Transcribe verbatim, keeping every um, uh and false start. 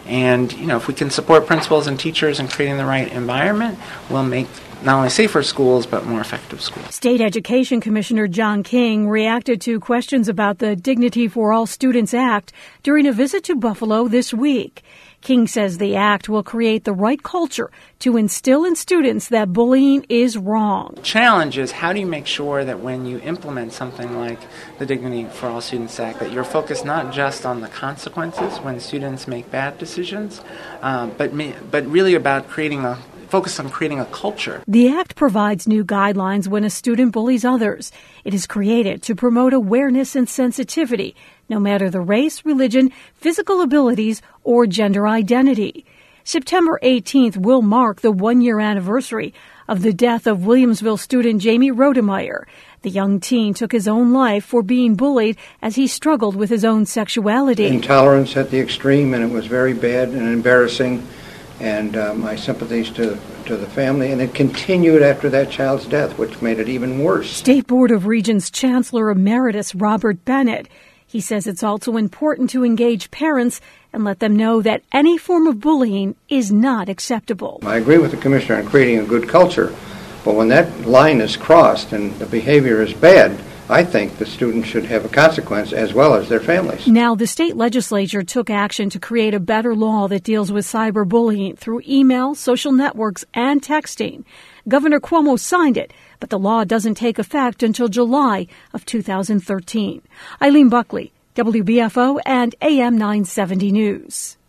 And, you know, if we can support principals and teachers in creating the right environment, we'll make not only safer schools, but more effective schools. State Education Commissioner John King reacted to questions about the Dignity for All Students Act during a visit to Buffalo this week. King says the act will create the right culture to instill in students that bullying is wrong. The challenge is, how do you make sure that when you implement something like the Dignity for All Students Act, that you're focused not just on the consequences when students make bad decisions, um, but but really about creating a focus on creating a culture. The act provides new guidelines when a student bullies others. It is created to promote awareness and sensitivity, no matter the race, religion, physical abilities, or gender identity. September eighteenth will mark the one-year anniversary of the death of Williamsville student Jamie Rodemeyer. The young teen took his own life for being bullied as he struggled with his own sexuality. Intolerance at the extreme, and it was very bad and embarrassing. And uh, my sympathies to, to the family. And it continued after that child's death, which made it even worse. State Board of Regents Chancellor Emeritus Robert Bennett. He says it's also important to engage parents and let them know that any form of bullying is not acceptable. I agree with the Commissioner on creating a good culture, but when that line is crossed and the behavior is bad, I think the students should have a consequence as well as their families. Now, the state legislature took action to create a better law that deals with cyberbullying through email, social networks, and texting. Governor Cuomo signed it, but the law doesn't take effect until July of two thousand thirteen. Eileen Buckley, W B F O and A M nine seventy News.